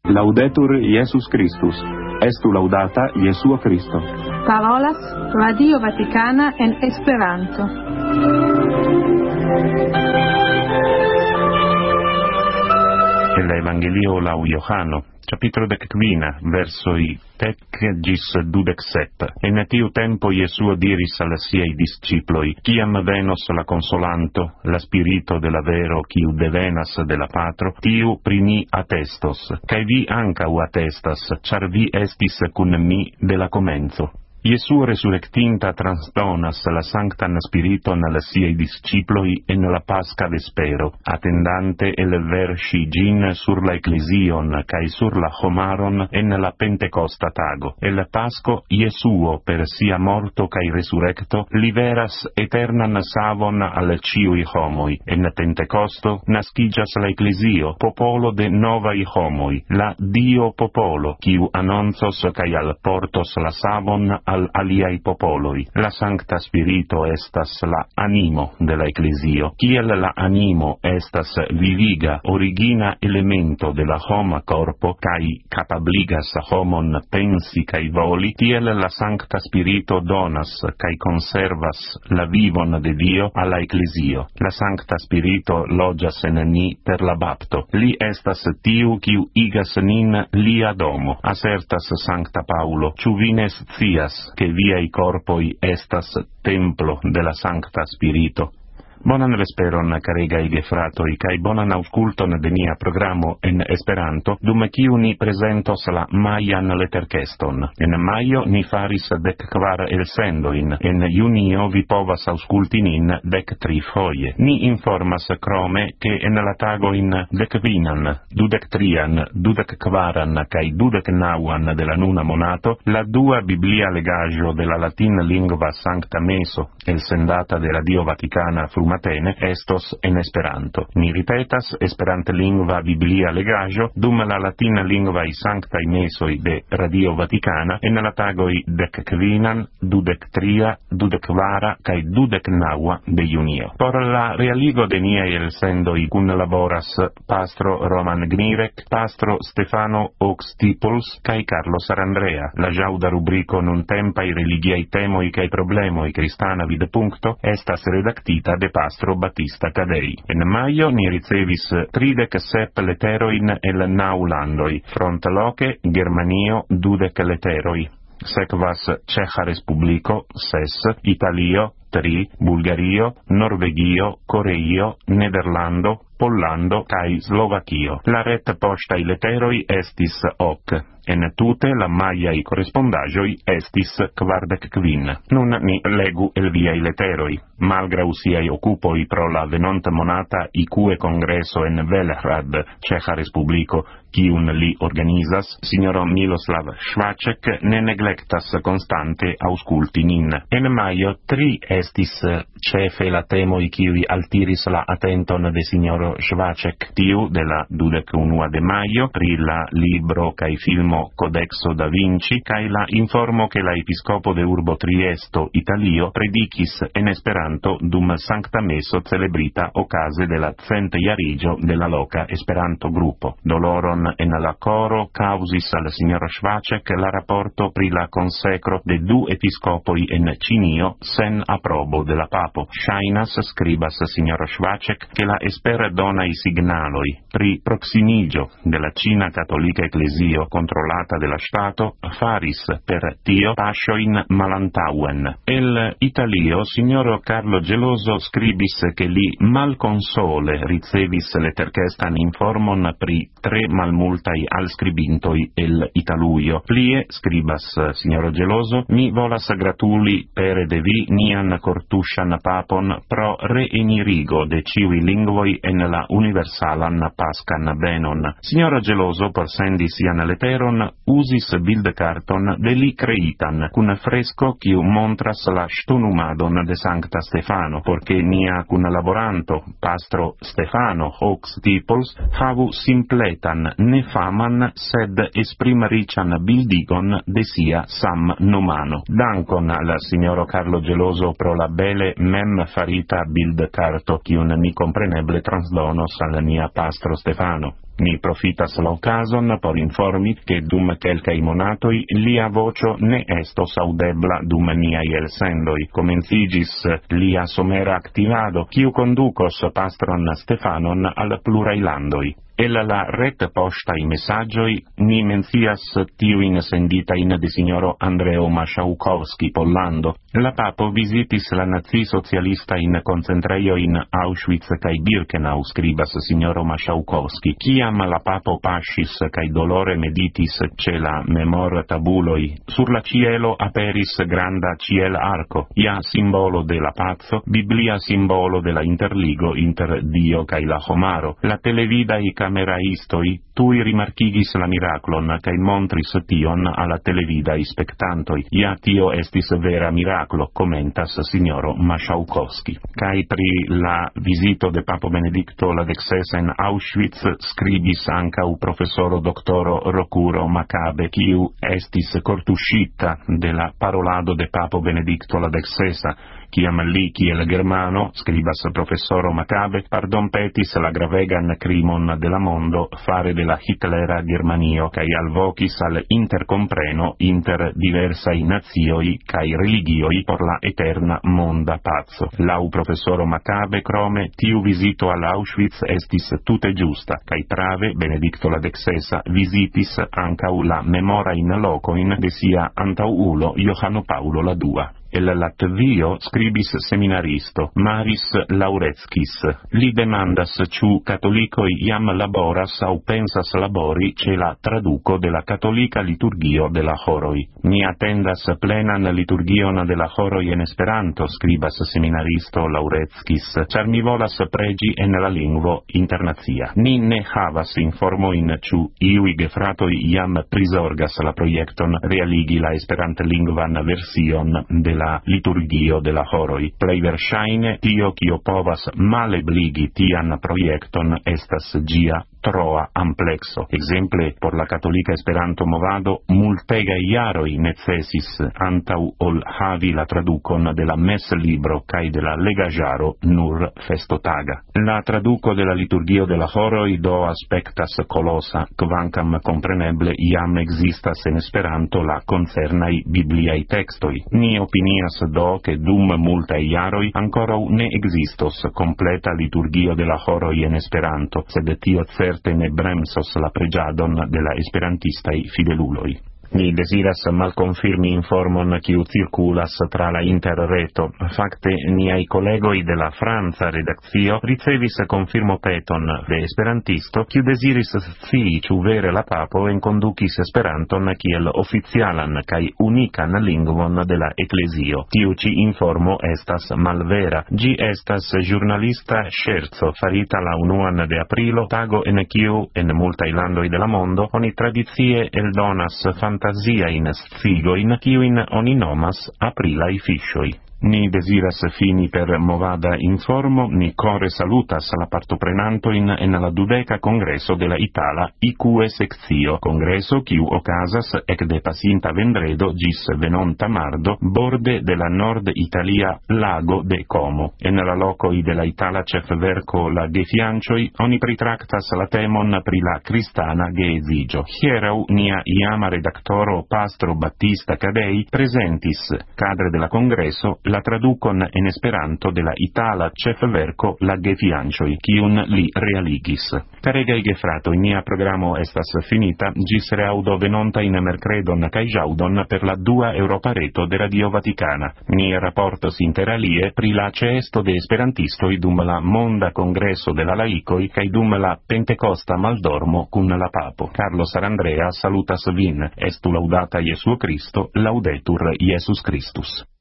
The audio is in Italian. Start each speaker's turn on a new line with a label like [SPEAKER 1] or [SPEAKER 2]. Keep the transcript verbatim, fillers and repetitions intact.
[SPEAKER 1] Laudetur Iesus Christus. Estu laudata Jesua Christo.
[SPEAKER 2] Parolas Radio Vaticana en Esperanto.
[SPEAKER 3] El Evangelio lau Johano, capitolo decquina, versoi tec gis dudec sep. En tiu tempo Jesua diris al siei disciploi, ciam venos la consolanto, la spirito de la vero, quiu devenas de la patro, tiu primi attestos, cae vi ancau attestas, char vi estis cun mi de la comenzo. Jesù resurrectinta transdonas la sanctan spiriton al siei disciploi en la pasca vespero, attendante el versi gin sur la ecclesion cae sur la homaron en la pentecosta tago. El pasco Jesuo per sia morto cae resurrecto liveras eternan savon al ciui homoi. En pentecosto nascigas la ecclesio, popolo de novai homoi, la Dio popolo, quiu annonzos cae al portos la savon al aliai popoloi. La Sancta Spirito estas la animo de la Ecclesio. Kiel la animo estas viviga origina elemento de la homa corpo, kai capabligas homon pensi kai voli, tiel la Sancta Spirito donas kai conservas la vivon de Dio alla Ecclesio. La Sancta Spirito logias en ni per la bapto. Li estas tiu kiu igas nin lia domo. Asertas Sancta Paulo, ciu vines cias che viai corpoi estas templo de la Sancta Spirito. Bonan vesperon, caregai gefratoi, cae bonan ausculton de nia programo en Esperanto, dum ciu ni presentos la maian letterkeston. En maio ni faris dec quar elsendoin, en junio vi povas ausculti nin dec tri foie. Ni informas crome che en la tagoin dec vinan, dudec trian, dudec quaran, cae dudec nauan de la nuna monato, la dua Biblia legajo de la latin lingua Sancta Meso, elsendata de Radio Vaticana fru Matene, estos en Esperanto. Ni ripetas, Esperante lingua Biblia legajo, dum la latina lingua i Sanctai Mesoi de Radio Vaticana, en la tagoi dec quinan, dudec tria, dudec vara, cae dudec naua de junio. Por la realigo de niei elsendoi cun laboras Pastro Roman Gnirek, Pastro Stefano Oxtipuls, cae Carlo Sarandrea. La jauda rubrico nun tempai religiei temoi cae problemoi cristana vide puncto, estas redactita de Pastro Battista Cadei. En maio ni ricevis tridec sep letteroin el nau landoi, front loce Germanio dudec letteroi. Sekvas Ceja Respubliko ses, Italio tri, Bulgario, Norvegio, Coreio, Nederlando, Pollando cae Slovakio. La ret postai letteroi estis hoc. En tute la maiai correspondagioi estis quardec quin. Nun ni legu el viai letteroi. Malgrau siai occupoi pro la venonta monata ique congresso en Velehrad, Ceja Respubliko, quiun li organizas, signoro Miloslav Švaček ne neglectas constante ausculti nin. En maio tri estis cefe la temoi quiui altiris la attenton de signoro Švaček, tiu de la dudec unua de maio, pri la libro cae filmo Codexo da Vinci, cae la informo che la episcopo de urbo Triesto, Italio, predicis en Esperanto dum Sancta Meso celebrita ocase de la cent iarigio de la loca Esperanto gruppo. Doloron en la coro causis al signor Švaček la rapporto pri la consecro de du episcopoi en Cinio sen aprobo de la papo. Shainas scribas signor Švaček che la esper donai signaloi pri proximigio de la Cina Cattolica Ecclesio controllata de la Stato faris per tio pascioin malantauen. El Italio signoro Carlo Geloso scribis che li malconsole ricevis letterkestan informon pri tre malmultai alscribintoi el Italuio. Plie scribas signoro Geloso, mi volas gratuli pere de vi nian cortuscian papon pro reenirigo de ciui lingvoi en la universalan pascan benon. Signoro Geloso por sendi sian letteron usis bildcarton de li creitan cun fresco quiu montras la stunumadon de Sancta Stefano, porque nia cun laboranto, Pastro Stefano Hox Tipols, havu simpletan ne faman sed esprimerican bildigon de sia sam nomano. Dankon al signoro Carlo Geloso pro la bele mem farita bildcarto, quiun mi compreneble transdonos al nia Pastro Stefano. Ni profitas la ocason por informi che dum quelcae monatoi lia vocio ne estos audebla dum niai elsendoi. Comencigis lia somera activado, quiu conducos pastron Stefanon al plurai landoi. El la ret postai messaggioi ni mencias tiuin senditain de signoro Andreo Maszałkowski Pollando. La papo visitis la nazi socialista in concentreio in Auschwitz cae Birkenau, scribas signoro Maszałkowski. Ciam la papo pascis cae dolore meditis ce la memor tabuloi, sur la cielo aperis granda ciel arco, ia simbolo de la pazzo, biblia simbolo de la interligo inter Dio cae la homaro. La televidai cameraistoi tui rimarchigis la miraclon cae montris tion alla televidai spectantoi. Ia tio estis vera miraclo, commentas signoro Maszałkowski. Cae pri la visito de Papo Benedicto la dexesa in Auschwitz scribis ancau professoro doctoro Rocuro Macabe, quiu estis cortuscita de la parolado de Papo Benedicto la dexesa, ciam li kiel germano, scribas professoro Macabe, pardon petis la gravegan crimon de la mondo fare de la Hitlera Germanio, cae alvocis al intercompreno inter diversai nazioi cae religioi por la eterna monda pazzo. Lau professoro Macabe, crome, tiu visito al Auschwitz estis tute giusta, cae prave Benedicto la dexesa visitis ancau la memora in locoin de sia antauulo Johano Paulo la dua. El Latvio scribis seminaristo Maris Laureckis. Li demandas ciu catolicoi iam laboras au pensas labori ce la traduco de la catolica liturgio de la horoi. Ni attendas plenan liturgion de la horoi en Esperanto, scribas seminaristo Laureckis, char mi volas pregi en la lingvo internazia. Ni ne havas informoin ciu iui gefratoi iam prisorgas la proiecton realigi la esperant lingvan version de la liturgio de la horoi. Plei versaine, tio cio povas malebligi tian proiecton estas gia troa amplexo. Exemple, por la catolica Esperanto movado, multega iaroi necessis antau ol havi la traducon de la mes libro cae de la legajaro nur festotaga. La traduco de la liturgio de la horoi do aspectas colosa, quancam compreneble iam existas en Esperanto la concernai bibliai textoi. Ni opinias do che dum multae iaroi ancora ne existos completa liturgio de la horoi en Esperanto, sed tio certe ne bremsos la pregiadon de la esperantistai fideluloi. Ni desiras malconfirmi informon quiu circulas tra la interreto. Facte, niai collegoi de la Franza redaccio ricevis confirmo peton de esperantisto, quiu desiris scii ciu vere la papo enconducis Esperanton kiel oficialan cae unican lingvon de la ecclesio. Tiu ci informo estas malvera. Gi estas giornalista scherzo farita la unuan de aprilo, tago en quiu en multai landoi de la mondo oni tradizie eldonas fantasia in scigoin, quiuin oni nomas aprilai fiscioi. Ni desiras fini per movada informo, ni core salutas la partoprenantoin en la dudeca congreso de la Itala I Q E seccio, congreso quiu ocasas ec de pasinta vendredo gis venonta mardo, borde de la nord Italia lago de Como. En la locoi de la Itala cef verco la gefiancioi, oni pritractas la temon pri la cristana geezigio. Hierau nia iama redactoro Pastro Battista Cadei presentis, cadre de la congreso, la traducon en Esperanto de la Itala cef verco la gefiancioi, quiun li realigis. Caregai gefratoi, nia programo estas finita, gis reaudo venonta in mercredon cae jaudon per la dua Europa reto de Radio Vaticana. Ni rapportos inter alie pri la ceesto de esperantistoi dum la monda congresso de la laicoi cae dum la Pentecosta Maldormo cun la papo. Carlo Sarandrea salutas vin, estu laudata Iesu Cristo, laudetur Iesus Christus.